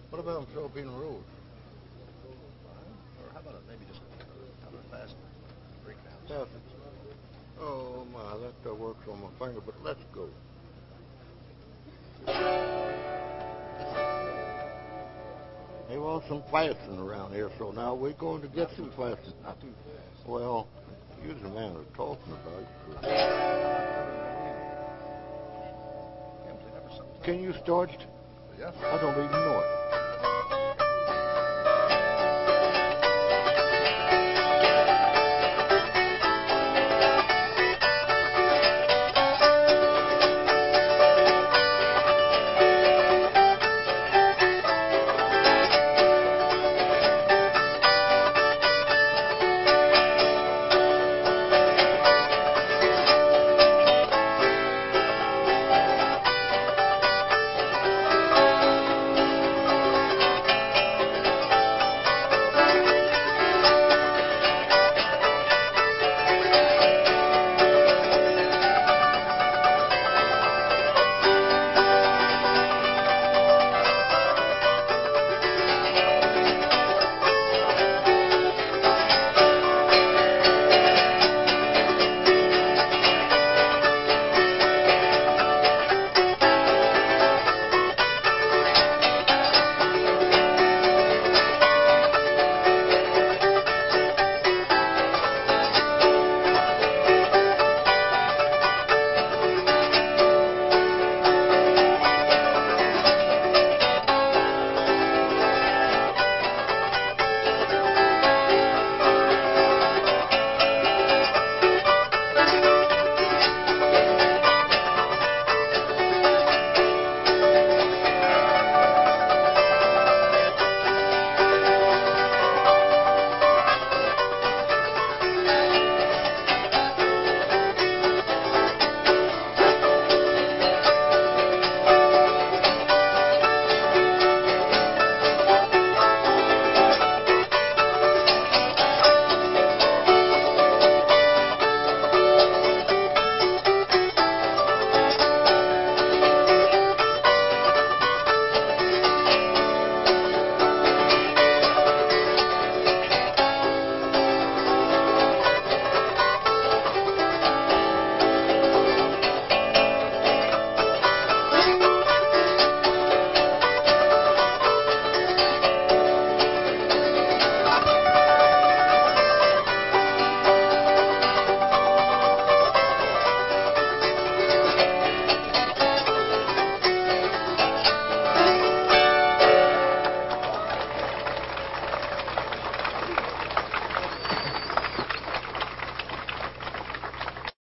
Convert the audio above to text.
What about on Filipino Road? Or how about maybe just kind of fast breakdowns? Fast. Oh my, that works on my finger, but let's go. There was some fasting around here, so now we're going to get some fasting. Not too fast. Well, you're the man that's talking about it. Can you start it? Yeah. I don't even know.